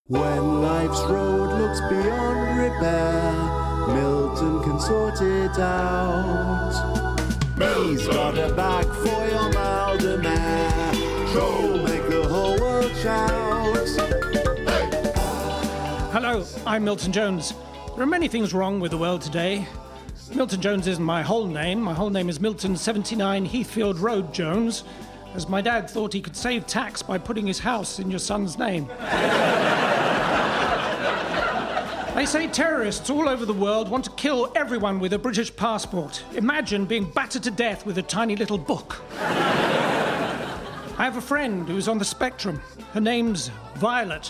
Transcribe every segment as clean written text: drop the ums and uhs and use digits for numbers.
When life's road looks beyond repair, Milton can sort it out. He's got a bag for your Maldemare. Troll, make the whole world shout. Hello, I'm Milton Jones. There are many things wrong with the world today. Milton Jones isn't my whole name. My whole name is Milton 79 Heathfield Road Jones, as my dad thought he could save tax by putting his house in your son's name. They say terrorists all over the world want to kill everyone with a British passport. Imagine being battered to death with a tiny little book. I have a friend who's on the spectrum. Her name's Violet.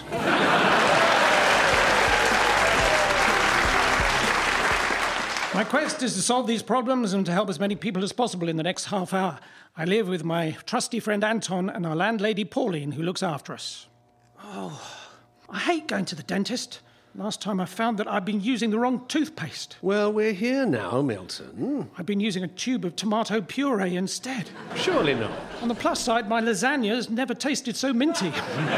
My quest is to solve these problems and to help as many people as possible in the next half hour. I live with my trusty friend Anton and our landlady Pauline, who looks after us. Oh, I hate going to the dentist. Last time I found that I'd been using the wrong toothpaste. Well, we're here now, Milton. I've been using a tube of tomato puree instead. Surely not. On the plus side, my lasagna's never tasted so minty.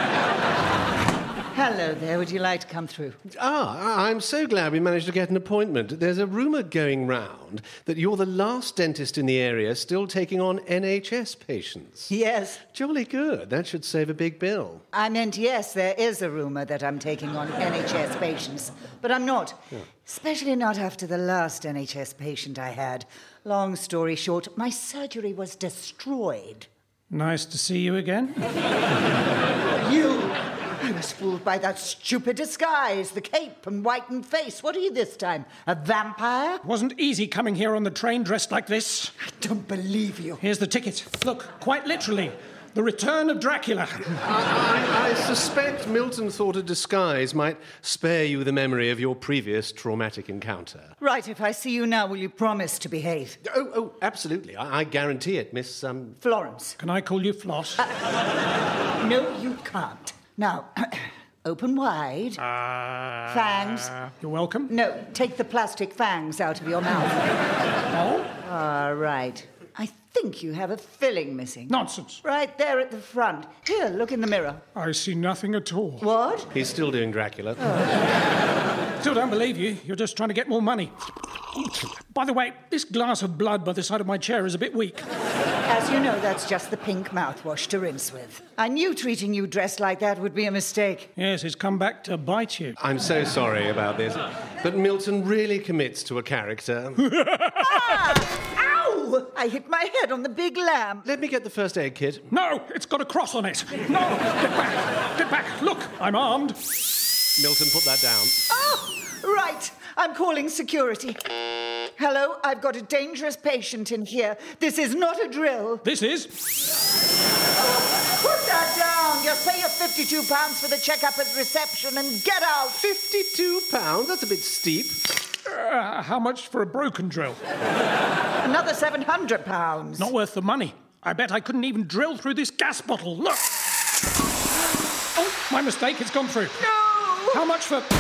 Hello there, would you like to come through? I'm so glad we managed to get an appointment. There's a rumour going round that you're the last dentist in the area still taking on NHS patients. Yes. Jolly good. That should save a big bill. I meant, yes, there is a rumour that I'm taking on NHS patients, but I'm not. Yeah. Especially not after the last NHS patient I had. Long story short, my surgery was destroyed. Nice to see you again. I was fooled by that stupid disguise, the cape and whitened face. What are you this time, a vampire? It wasn't easy coming here on the train dressed like this. I don't believe you. Here's the ticket. Look, quite literally, the return of Dracula. I suspect Milton thought a disguise might spare you the memory of your previous traumatic encounter. Right, if I see you now, will you promise to behave? Oh, absolutely. I guarantee it, Miss, Florence. Can I call you Floss? No, you can't. Now, open wide. Fangs. You're welcome. No, take the plastic fangs out of your mouth. Oh? All right. I think you have a filling missing. Nonsense. Right there at the front. Here, look in the mirror. I see nothing at all. What? He's still doing Dracula. Still don't believe you. You're just trying to get more money. By the way, this glass of blood by the side of my chair is a bit weak. As you know, that's just the pink mouthwash to rinse with. I knew treating you dressed like that would be a mistake. Yes, it's come back to bite you. I'm so sorry about this, but Milton really commits to a character. Ow! I hit my head on the big lamp. Let me get the first aid kit. No, it's got a cross on it. No, get back. Get back. Look, I'm armed. Milton, put that down. Oh, right. I'm calling security. Hello, I've got a dangerous patient in here. This is not a drill. This is? Put that down. Just pay your £52 for the checkup at reception and get out. £52? That's a bit steep. How much for a broken drill? Another £700. Not worth the money. I bet I couldn't even drill through this gas bottle. Look. Oh, my mistake. It's gone through. No! How much for...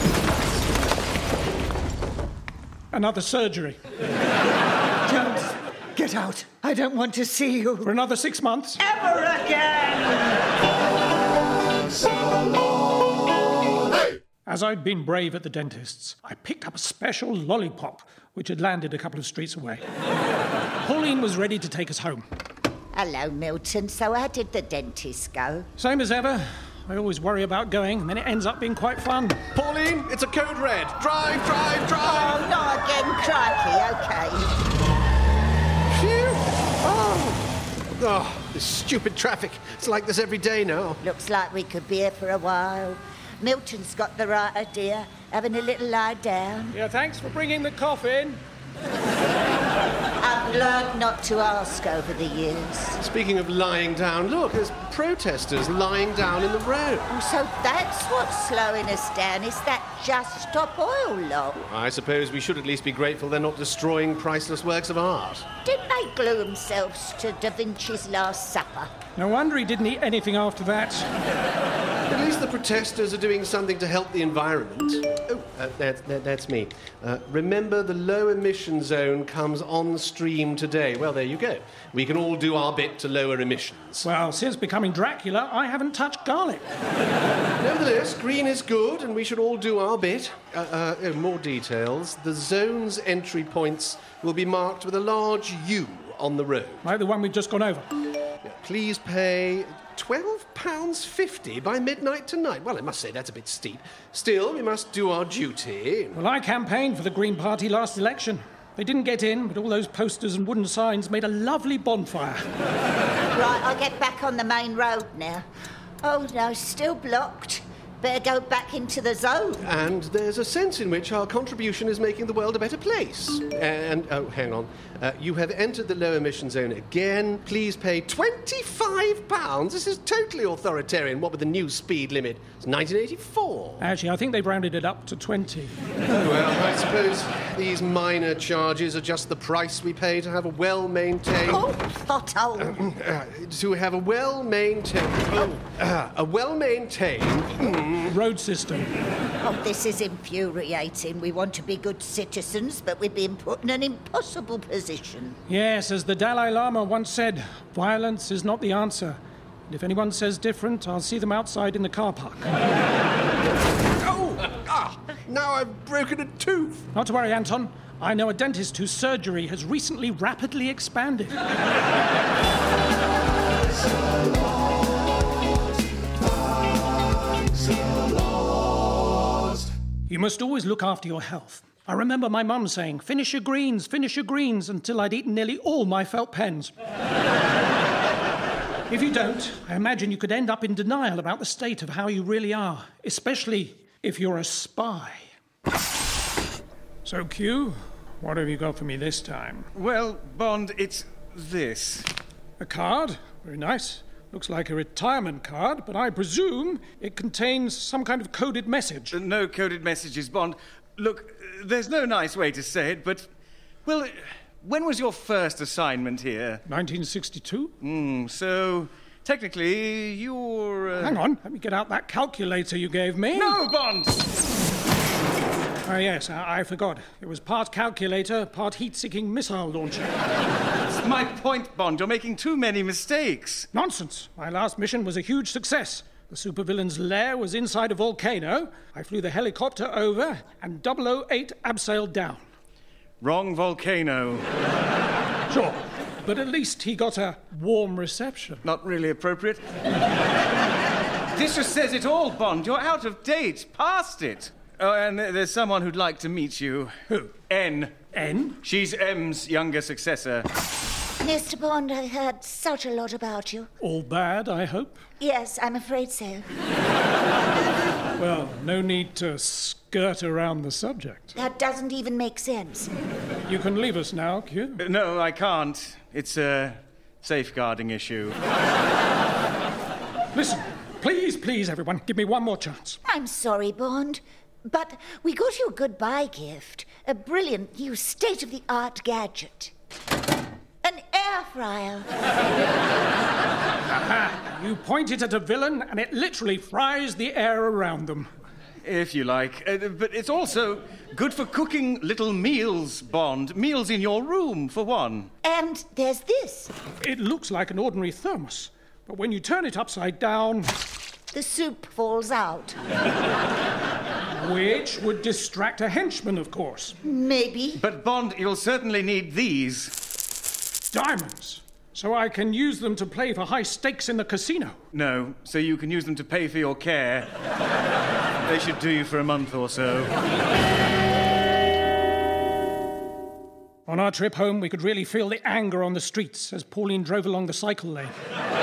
Another surgery. Jones, get out. I don't want to see you. For another 6 months? Ever again! As I'd been brave at the dentist's, I picked up a special lollipop, which had landed a couple of streets away. Pauline was ready to take us home. Hello, Milton. So how did the dentist go? Same as ever. I always worry about going, and then it ends up being quite fun. Pauline, it's a code red. Drive, drive, drive. Oh, not again, crikey. OK. Phew. Oh, this stupid traffic. It's like this every day now. Looks like we could be here for a while. Milton's got the right idea. Having a little lie down. Yeah, thanks for bringing the coffin. I've learned not to ask over the years. Speaking of lying down, look, there's protesters lying down in the road. Oh, so that's what's slowing us down. Is that Just Stop Oil lot? I suppose we should at least be grateful they're not destroying priceless works of art. Didn't they glue themselves to Da Vinci's Last Supper? No wonder he didn't eat anything after that. At least the protesters are doing something to help the environment. Oh, that's me. Remember, the low emission zone comes on stream today. Well, there you go. We can all do our bit to lower emissions. Well, since becoming Dracula, I haven't touched garlic. Nevertheless, green is good, and we should all do our bit. More details. The zone's entry points will be marked with a large U on the road. Like the one we've just gone over. Please pay £12.50 by midnight tonight. Well, I must say that's a bit steep. Still, we must do our duty. Well, I campaigned for the Green Party last election. They didn't get in, but all those posters and wooden signs made a lovely bonfire. Right, I'll get back on the main road now. Oh, no, still blocked. Better go back into the zone. And there's a sense in which our contribution is making the world a better place. Oh, hang on. You have entered the low emission zone again. Please pay £25. This is totally authoritarian. What with the new speed limit? It's 1984. Actually, I think they've rounded it up to 20. Well, I suppose these minor charges are just the price we pay to have a well-maintained... Oh, pothole. To have a well-maintained... a well-maintained... Road system. Oh, this is infuriating. We want to be good citizens, but we're being put in an impossible position. Yes, as the Dalai Lama once said, violence is not the answer. And if anyone says different, I'll see them outside in the car park. Now I've broken a tooth. Not to worry, Anton. I know a dentist whose surgery has recently rapidly expanded. You must always look after your health. I remember my mum saying, finish your greens, until I'd eaten nearly all my felt pens. If you don't, I imagine you could end up in denial about the state of how you really are, especially if you're a spy. So, Q, what have you got for me this time? Well, Bond, it's this. A card? Very nice. Looks like a retirement card, but I presume it contains some kind of coded message. No coded messages, Bond. Look, there's no nice way to say it, but... Well, when was your first assignment here? 1962? So, technically, you're... Hang on, let me get out that calculator you gave me. No, Bond! Oh, yes, I forgot. It was part calculator, part heat-seeking missile launcher. That's my point, Bond. You're making too many mistakes. Nonsense. My last mission was a huge success. The supervillain's lair was inside a volcano. I flew the helicopter over, and 008 abseiled down. Wrong volcano. Sure, but at least he got a warm reception. Not really appropriate. This just says it all, Bond. You're out of date. Past it. Oh, and there's someone who'd like to meet you. Who? N. N? She's M's younger successor. Mr. Bond, I heard such a lot about you. All bad, I hope? Yes, I'm afraid so. Well, no need to skirt around the subject. That doesn't even make sense. You can leave us now, Q. No, I can't. It's a safeguarding issue. Listen, please, everyone, give me one more chance. I'm sorry, Bond, but we got you a goodbye gift. A brilliant new state-of-the-art gadget. An air fryer. Aha! You point it at a villain and it literally fries the air around them. If you like. But it's also good for cooking little meals, Bond. Meals in your room, for one. And there's this. It looks like an ordinary thermos, but when you turn it upside down... The soup falls out. Which would distract a henchman, of course. Maybe. But, Bond, you'll certainly need these. Diamonds. So I can use them to play for high stakes in the casino. No, so you can use them to pay for your care. They should do you for a month or so. On our trip home, we could really feel the anger on the streets as Pauline drove along the cycle lane.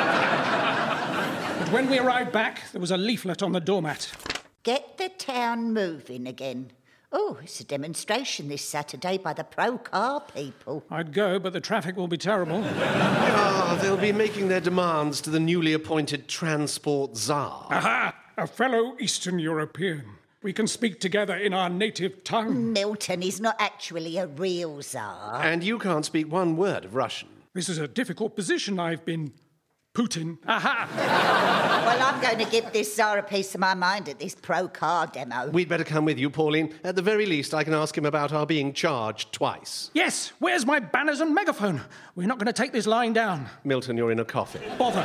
But when we arrived back, there was a leaflet on the doormat. Get the town moving again. Oh, it's a demonstration this Saturday by the pro-car people. I'd go, but the traffic will be terrible. They'll be making their demands to the newly appointed Transport Tsar. Aha! A fellow Eastern European. We can speak together in our native tongue. Milton is not actually a real Tsar. And you can't speak one word of Russian. This is a difficult position I've been Putin. Aha! Well, I'm going to give this Tsar a piece of my mind at this pro-car demo. We'd better come with you, Pauline. At the very least, I can ask him about our being charged twice. Yes, where's my banners and megaphone? We're not going to take this lying down. Milton, you're in a coffin. Bother.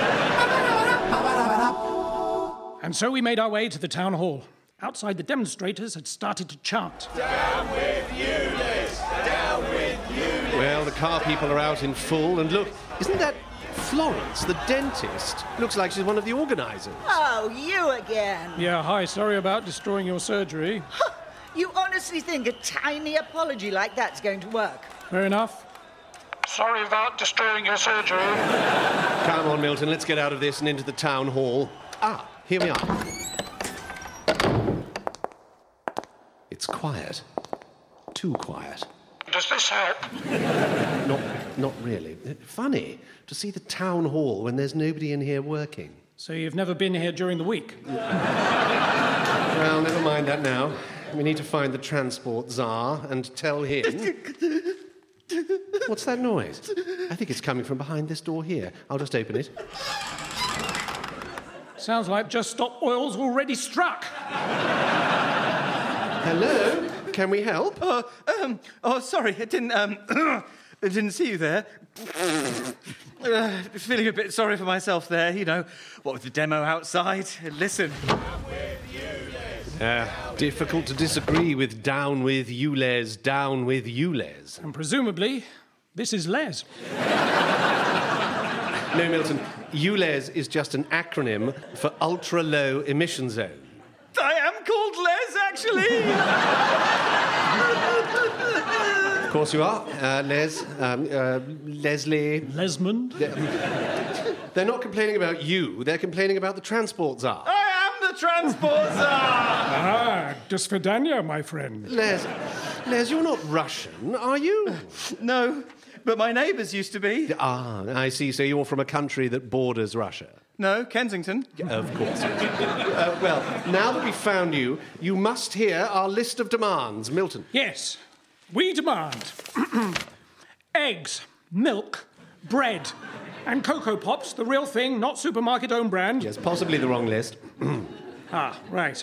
And so we made our way to the town hall. Outside, the demonstrators had started to chant. Down with you, Liz! Down with you, Liz! Well, the car people are out in full, and look, isn't that Florence, the dentist? Looks like she's one of the organisers. Oh, you again. Yeah, hi, sorry about destroying your surgery. You honestly think a tiny apology like that's going to work? Fair enough. Sorry about destroying your surgery. Come on, Milton, let's get out of this and into the town hall. Ah, here we are. It's quiet. Too quiet. Does this help? Not really. Funny to see the town hall when there's nobody in here working. So you've never been here during the week? Well, never mind that now. We need to find the transport czar and tell him... What's that noise? I think it's coming from behind this door here. I'll just open it. Sounds like Just Stop Oil's already struck. Hello? Can we help? Sorry, I didn't, I didn't see you there. Feeling a bit sorry for myself there, you know. What with the demo outside? Listen. Difficult to disagree with down with you, Les, down with you, Les. And presumably, this is Les. No, Milton, ULEZ is just an acronym for Ultra-Low Emission Zone. I am called Les, actually. Of course you are, Les, Leslie. Lesmond? They're not complaining about you, they're complaining about the transport czar. I am the transport czar. Ah, do svidaniya, my friend. Les, you're not Russian, are you? No, but my neighbours used to be. Ah, I see, so you're from a country that borders Russia. No, Kensington. Of course. Well, now that we've found you, you must hear our list of demands. Milton. Yes, we demand eggs, milk, bread, and Cocoa Pops, the real thing, not supermarket own brand. Yes, possibly the wrong list. Right.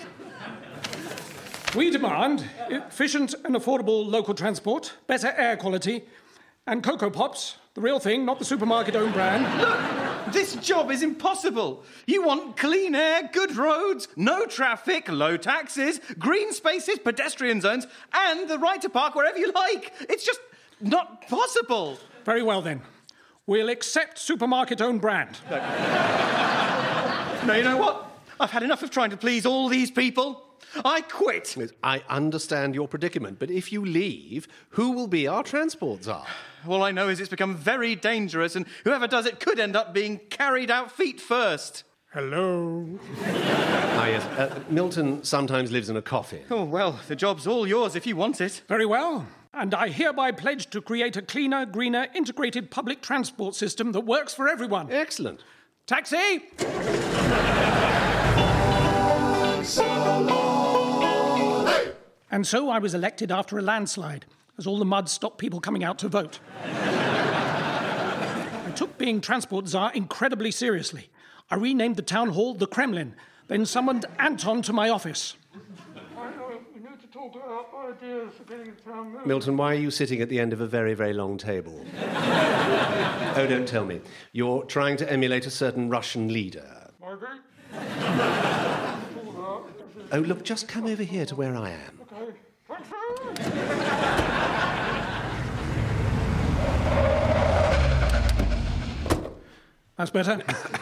We demand efficient and affordable local transport, better air quality, and Cocoa Pops, the real thing, not the supermarket own brand. Look, this job is impossible. You want clean air, good roads, no traffic, low taxes, green spaces, pedestrian zones, and the right to park wherever you like. It's just not possible. Very well, then. We'll accept supermarket own brand. No, you know what? I've had enough of trying to please all these people. I quit. I understand your predicament, but if you leave, who will be our transport czar? All I know is it's become very dangerous, and whoever does it could end up being carried out feet first. Hello. Yes. Milton sometimes lives in a coffin. Oh, well, the job's all yours if you want it. Very well. And I hereby pledge to create a cleaner, greener, integrated public transport system that works for everyone. Excellent. Taxi! And so I was elected after a landslide, as all the mud stopped people coming out to vote. I took being transport czar incredibly seriously. I renamed the town hall the Kremlin, then summoned Anton to my office. We need to talk about ideas for getting the town moving. Milton, why are you sitting at the end of a very, very long table? Oh, don't tell me. You're trying to emulate a certain Russian leader. Oh, look, just come over here to where I am. That's better.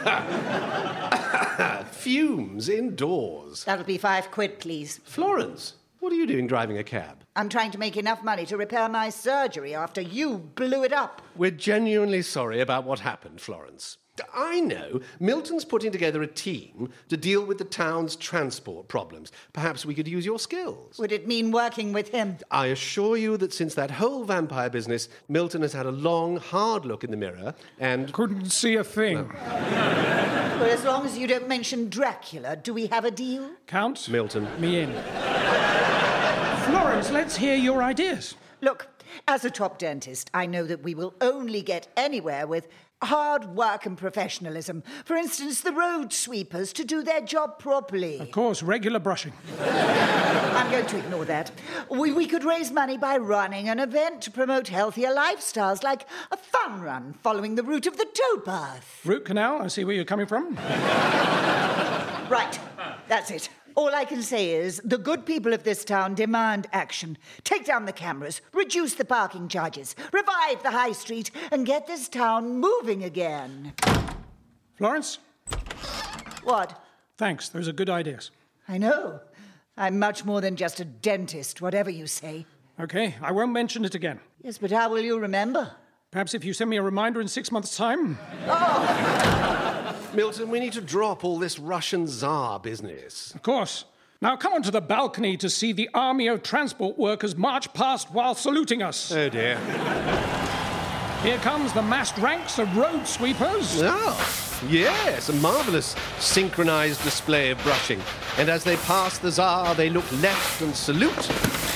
Fumes indoors. That'll be £5, please. Florence, what are you doing driving a cab? I'm trying to make enough money to repair my surgery after you blew it up. We're genuinely sorry about what happened, Florence. I know. Milton's putting together a team to deal with the town's transport problems. Perhaps we could use your skills. Would it mean working with him? I assure you that since that whole vampire business, Milton has had a long, hard look in the mirror and... Couldn't see a thing. No. Well, as long as you don't mention Dracula, do we have a deal? Count Milton. me in. Florence, let's hear your ideas. Look, as a top dentist, I know that we will only get anywhere with hard work and professionalism. For instance, the road sweepers to do their job properly. Of course, regular brushing. I'm going to ignore that. We could raise money by running an event to promote healthier lifestyles, like a fun run following the route of the towpath. Root canal, I see where you're coming from. Right, that's it. All I can say is the good people of this town demand action. Take down the cameras, reduce the parking charges, revive the high street, and get this town moving again. Florence? What? Thanks, those are good ideas. I know. I'm much more than just a dentist, whatever you say. Okay, I won't mention it again. Yes, but how will you remember? Perhaps if you send me a reminder in 6 months' time. Milton, we need to drop all this Russian Tsar business. Of course. Now come onto the balcony to see the army of transport workers march past while saluting us. Oh, dear. Here comes the massed ranks of road sweepers. Oh, yes, a marvellous synchronised display of brushing. And as they pass the Tsar, they look left and salute.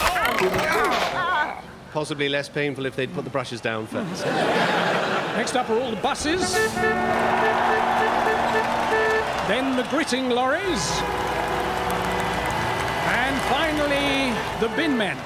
Possibly less painful if they'd put the brushes down first. Next up are all the buses. Then the gritting lorries. And finally, the bin men.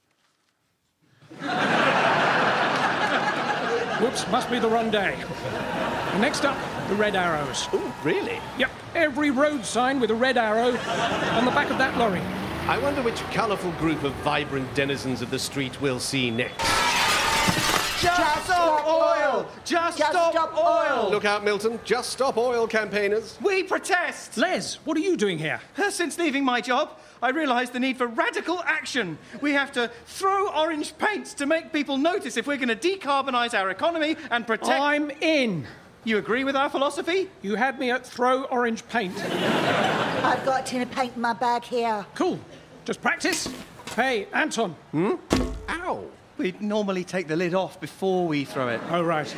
Whoops, must be the wrong day. And next up, the red arrows. Oh, really? Yep, every road sign with a red arrow on the back of that lorry. I wonder which colourful group of vibrant denizens of the street we'll see next. Just stop oil! Just stop oil! Look out, Milton. Just stop oil campaigners. We protest! Les, what are you doing here? Since leaving my job, I realised the need for radical action. We have to throw orange paints to make people notice if we're going to decarbonise our economy and protect... I'm in. You agree with our philosophy? You had me at throw orange paint. I've got a tin of paint in my bag here. Cool. Just practice. Hey, Anton. Ow. We normally take the lid off before we throw it. Oh, right.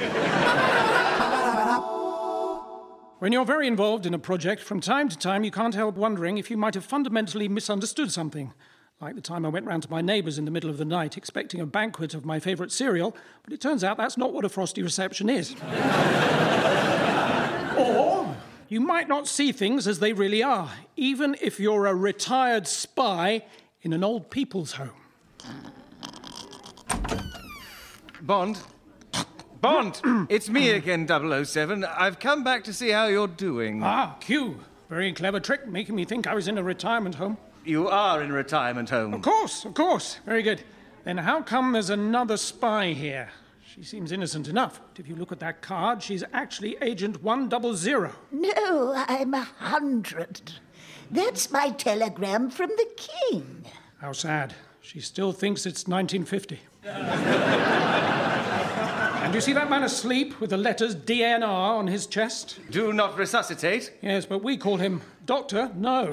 When you're very involved in a project, from time to time you can't help wondering if you might have fundamentally misunderstood something. Like the time I went round to my neighbours in the middle of the night expecting a banquet of my favourite cereal, but it turns out that's not what a frosty reception is. Or you might not see things as they really are, even if you're a retired spy in an old people's home. Bond? It's me again, 007. I've come back to see how you're doing. Ah, Q. Very clever trick, making me think I was in a retirement home. You are in a retirement home. Of course. Very good. Then how come there's another spy here? She seems innocent enough, but if you look at that card, she's actually Agent 100. No, I'm 100. That's my telegram from the king. How sad. She still thinks it's 1950. And you see that man asleep with the letters DNR on his chest? Do not resuscitate. Yes, but we call him Doctor No.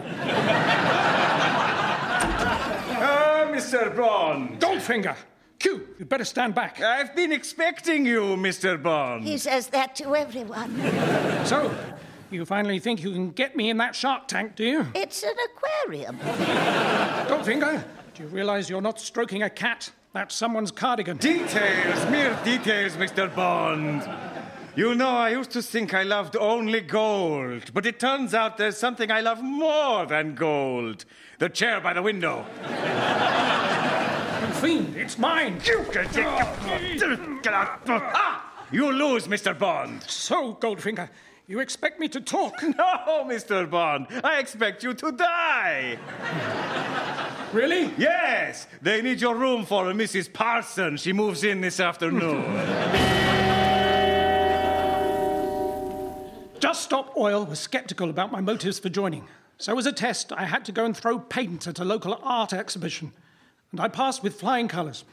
Mr. Bond. Goldfinger! Q, you'd better stand back. I've been expecting you, Mr. Bond. He says that to everyone. So, you finally think you can get me in that shark tank, do you? It's an aquarium. Goldfinger, do you realise you're not stroking a cat? That's someone's cardigan. Details, mere details, Mr. Bond. You know, I used to think I loved only gold, but it turns out there's something I love more than gold. The chair by the window. You fiend, it's mine. You lose, Mr. Bond. So, Goldfinger, you expect me to talk? No, Mr. Bond. I expect you to die. Really? Yes. They need your room for Mrs. Parson. She moves in this afternoon. Just Stop Oil was sceptical about my motives for joining. So as a test, I had to go and throw paint at a local art exhibition. And I passed with flying colours.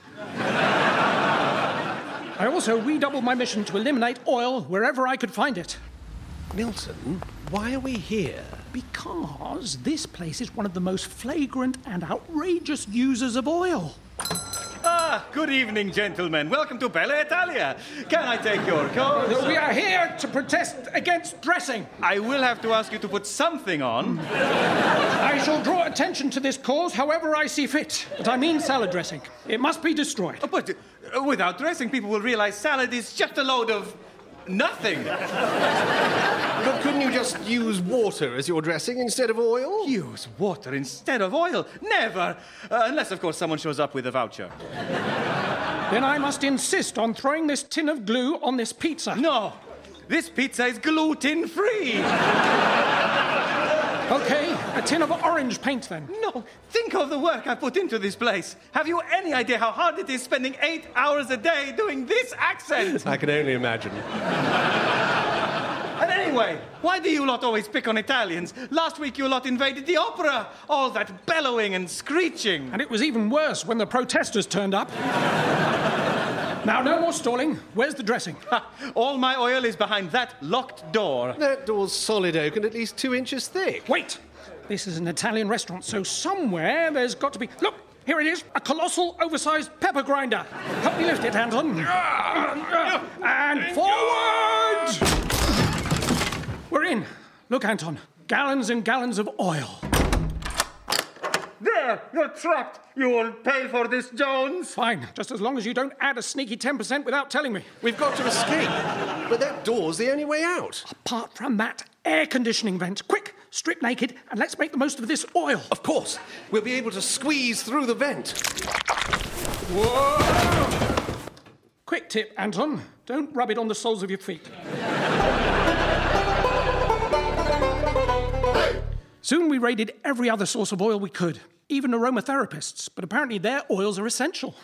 I also redoubled my mission to eliminate oil wherever I could find it. Milton, why are we here? Because this place is one of the most flagrant and outrageous users of oil. Good evening, gentlemen. Welcome to Bella Italia. Can I take your coat? We are here to protest against dressing. I will have to ask you to put something on. I shall draw attention to this cause however I see fit. But I mean salad dressing. It must be destroyed. But without dressing, people will realize salad is just a load of Nothing. But couldn't you just use water as your dressing instead of oil? Use water instead of oil? Never. Unless, of course, someone shows up with a voucher. Then I must insist on throwing this tin of glue on this pizza. No. This pizza is gluten-free. OK, a tin of orange paint, then. No, think of the work I put into this place. Have you any idea how hard it is spending 8 hours a day doing this accent? I can only imagine. And anyway, why do you lot always pick on Italians? Last week you lot invaded the opera. All that bellowing and screeching. And it was even worse when the protesters turned up. Now, no more stalling. Where's the dressing? All my oil is behind that locked door. That door's solid oak and at least 2 inches thick. Wait! This is an Italian restaurant, so somewhere there's got to be... Look! Here it is, a colossal, oversized pepper grinder. Help me lift it, Anton. And forward! We're in. Look, Anton. Gallons and gallons of oil. There! You're trapped! You will pay for this, Jones! Fine, just as long as you don't add a sneaky 10% without telling me. We've got to escape. But that door's the only way out. Apart from that air conditioning vent. Quick, strip naked, and let's make the most of this oil. Of course. We'll be able to squeeze through the vent. Whoa! Quick tip, Anton. Don't rub it on the soles of your feet. Soon we raided every other source of oil we could, even aromatherapists, but apparently their oils are essential.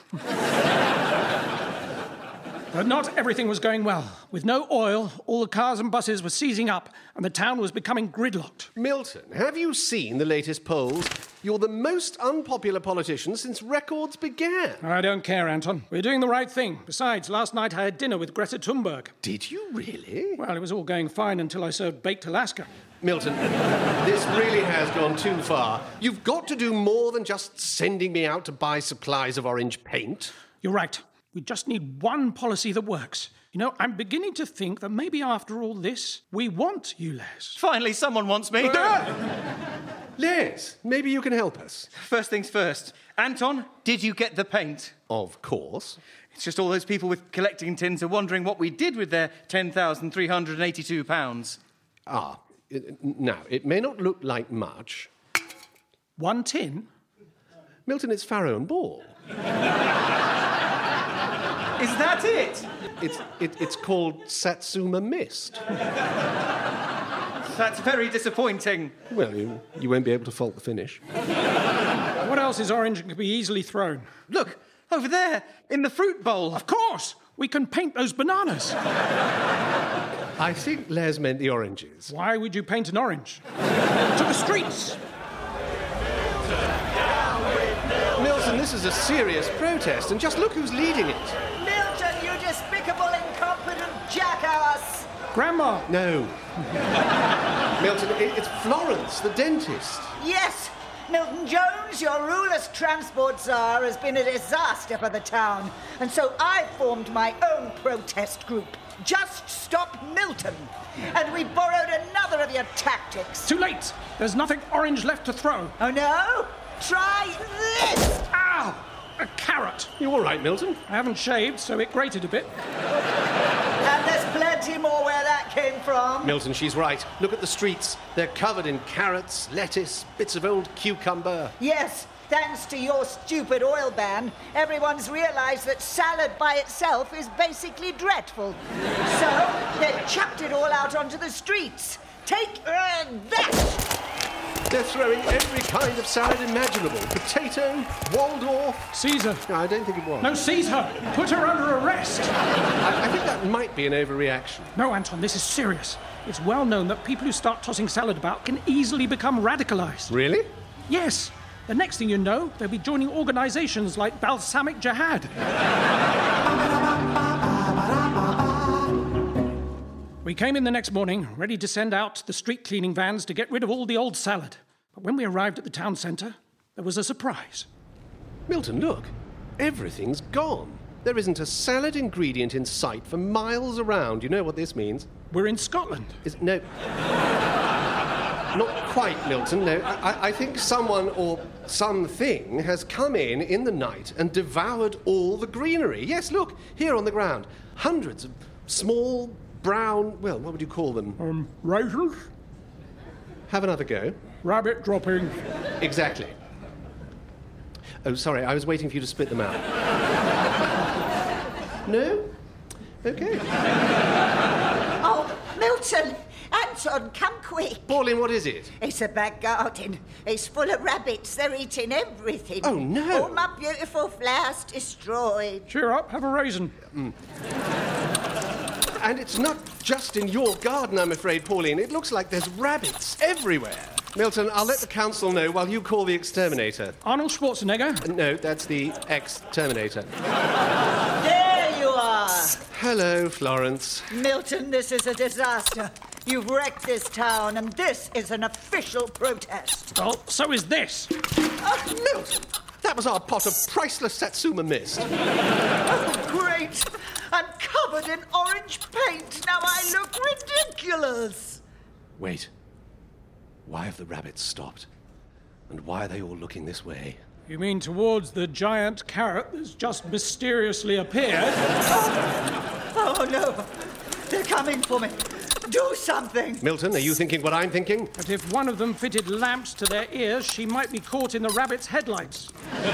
But not everything was going well. With no oil, all the cars and buses were seizing up, and the town was becoming gridlocked. Milton, have you seen the latest polls? You're the most unpopular politician since records began. I don't care, Anton. We're doing the right thing. Besides, last night I had dinner with Greta Thunberg. Did you really? Well, it was all going fine until I served baked Alaska. Milton, this really has gone too far. You've got to do more than just sending me out to buy supplies of orange paint. You're right. We just need one policy that works. You know, I'm beginning to think that maybe after all this, we want you, Les. Finally, someone wants me. Les, maybe you can help us. First things first. Anton, did you get the paint? Of course. It's just all those people with collecting tins are wondering what we did with their £10,382. Ah, now, it may not look like much. 1 tin? Milton, it's Farrow and Ball. Is that it? It's called Satsuma Mist. That's very disappointing. Well, you won't be able to fault the finish. What else is orange and can be easily thrown? Look, over there, in the fruit bowl. Of course! We can paint those bananas. I think Les meant the oranges. Why would you paint an orange? To the streets! Milton, this is a serious protest, and just look who's leading it. Milton, you despicable, incompetent jackass! Grandma! No. Milton, it's Florence, the dentist. Yes, Milton Jones, your ruleless transport czar, has been a disaster for the town. And so I formed my own protest group, Just Stop Milton. And we borrowed another of your tactics. Too late! There's nothing orange left to throw. Oh, no? Try this! Ow! A carrot. You all right, Milton? I haven't shaved, so it grated a bit. And there's plenty more where that came from. Milton, she's right. Look at the streets. They're covered in carrots, lettuce, bits of old cucumber. Yes, thanks to your stupid oil ban, everyone's realised that salad by itself is basically dreadful. So they've chucked it all out onto the streets. Take that! They're throwing every kind of salad imaginable. Potato, Waldorf... Caesar. No, I don't think it was. No, seize her. Put her under arrest. I think that might be an overreaction. No, Anton, this is serious. It's well known that people who start tossing salad about can easily become radicalised. Really? Yes. The next thing you know, they'll be joining organisations like Balsamic Jihad. We came in the next morning, ready to send out the street cleaning vans to get rid of all the old salad. But when we arrived at the town centre, there was a surprise. Milton, look. Everything's gone. There isn't a salad ingredient in sight for miles around. You know what this means? We're in Scotland. No. Not quite, Milton. No, I think someone or something has come in the night and devoured all the greenery. Yes, look, here on the ground. Hundreds of small, brown, well, what would you call them? Raisins? Have another go. Rabbit droppings. Exactly. Oh, sorry, I was waiting for you to spit them out. No? Okay. Oh, Milton! Anton, come quick. Pauline, what is it? It's a back garden. It's full of rabbits. They're eating everything. Oh, no. All my beautiful flowers destroyed. Cheer up, have a raisin. And it's not just in your garden, I'm afraid, Pauline. It looks like there's rabbits everywhere. Milton, I'll let the council know while you call the exterminator. Arnold Schwarzenegger? No, that's the ex-terminator. There you are. Hello, Florence. Milton, this is a disaster. You've wrecked this town, and this is an official protest. Well, so is this. Milton! That was our pot of priceless Satsuma mist. Great! I'm covered in orange paint. Now I look ridiculous. Wait. Why have the rabbits stopped? And why are they all looking this way? You mean towards the giant carrot that's just mysteriously appeared? Oh, no. They're coming for me. Do something. Milton, are you thinking what I'm thinking? But if one of them fitted lamps to their ears, she might be caught in the rabbit's headlights.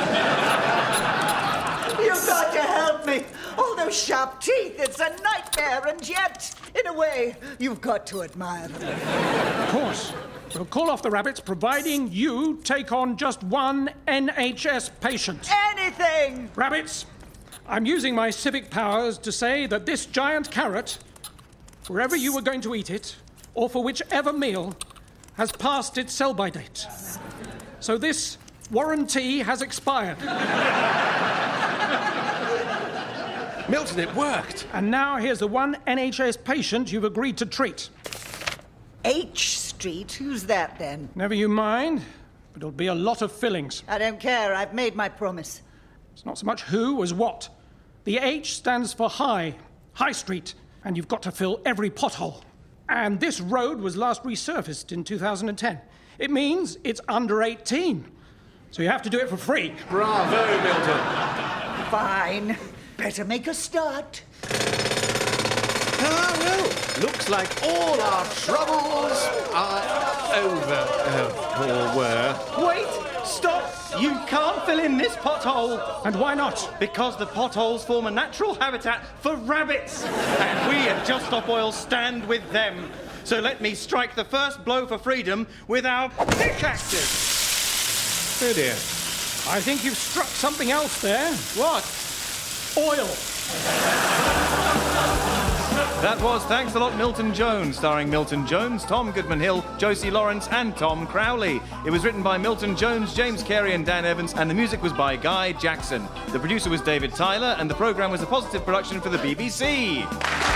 You've got to help me. All those sharp teeth, it's a nightmare, and yet, in a way, you've got to admire them. Of course. We'll call off the rabbits, providing you take on just one NHS patient. Anything! Rabbits, I'm using my civic powers to say that this giant carrot, wherever you were going to eat it, or for whichever meal, has passed its sell-by date. So this warranty has expired. Milton, it worked. And now here's the one NHS patient you've agreed to treat. H Street? Who's that, then? Never you mind, but it'll be a lot of fillings. I don't care. I've made my promise. It's not so much who as what. The H stands for High Street, and you've got to fill every pothole. And this road was last resurfaced in 2010. It means it's under 18. So you have to do it for free. Bravo, Milton. Fine. Better make a start. Ah, well, looks like all our troubles are over. Or were. Wait! Stop! You can't fill in this pothole! And why not? Because the potholes form a natural habitat for rabbits! And we at Just Stop Oil stand with them. So let me strike the first blow for freedom with our pickaxes! Oh dear. I think you've struck something else there. What? Oil. That was Thanks a Lot Milton Jones, starring Milton Jones, Tom Goodman-Hill, Josie Lawrence and Tom Crowley. It was written by Milton Jones, James Carey and Dan Evans, and the music was by Guy Jackson. The producer was David Tyler, and the programme was a Positive production for the BBC.